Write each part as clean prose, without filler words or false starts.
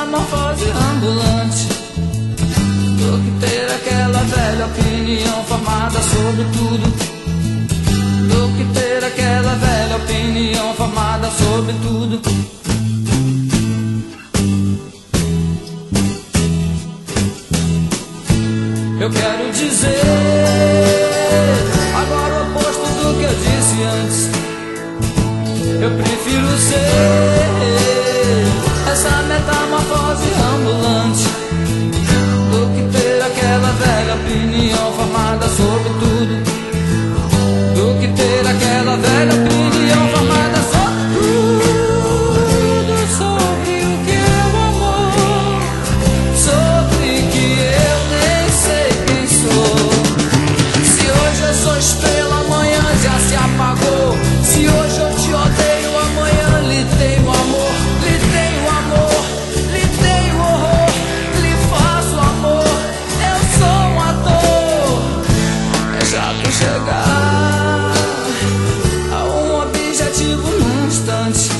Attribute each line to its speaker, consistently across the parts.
Speaker 1: metamorfose ambulante do que ter aquela velha opinião formada sobre tudo. Do que ter aquela velha opinião formada sobre tudo. Eu quero dizer agora o oposto do que eu disse antes. Eu prefiro ser essa metamorfose ambulante do que ter aquela velha opinião formada sobre tudo. Do que ter aquela velha opinião formada sobre tudo. Sobre o que é o amor, sobre que eu nem sei quem sou. Se hoje eu sou estrela, amanhã já se apagou. Se hoje eu te odeio, amanhã lhe tenho amor. Lhe tenho amor, lhe tenho horror, lhe faço amor. Eu sou um ator. É chato chegar a um objetivo num instante.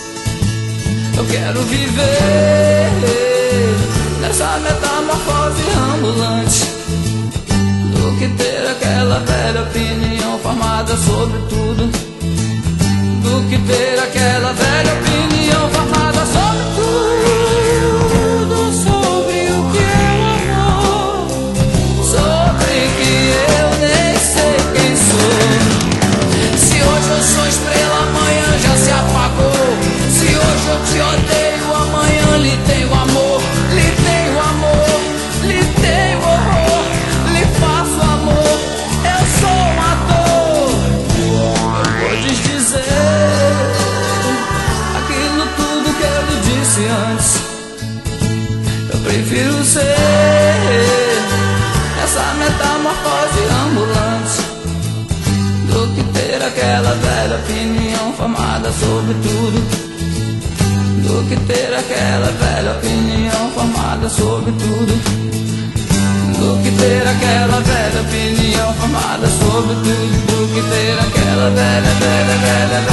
Speaker 1: Eu quero viver nessa metamorfose ambulante do que ter aquela velha opinião formada sobre tudo. Do que ter aquela velha opinião formada sobre tudo. Sobre o que é o amor, sobre que eu nem sei quem sou. Se hoje eu sou estrela, amanhã já se apagou. Se hoje eu te odeio, amanhã lhe tenho amor. Lhe tenho amor, lhe tenho horror, lhe faço amor. Eu sou um ator. Eu podes dizer aquilo tudo que eu lhe disse antes. Eu prefiro ser essa metamorfose ambulante do que ter aquela velha opinião formada sobre tudo. Do que ter aquela velha opinião formada sobre tudo. Do que ter aquela velha opinião formada sobre tudo. Do que ter aquela velha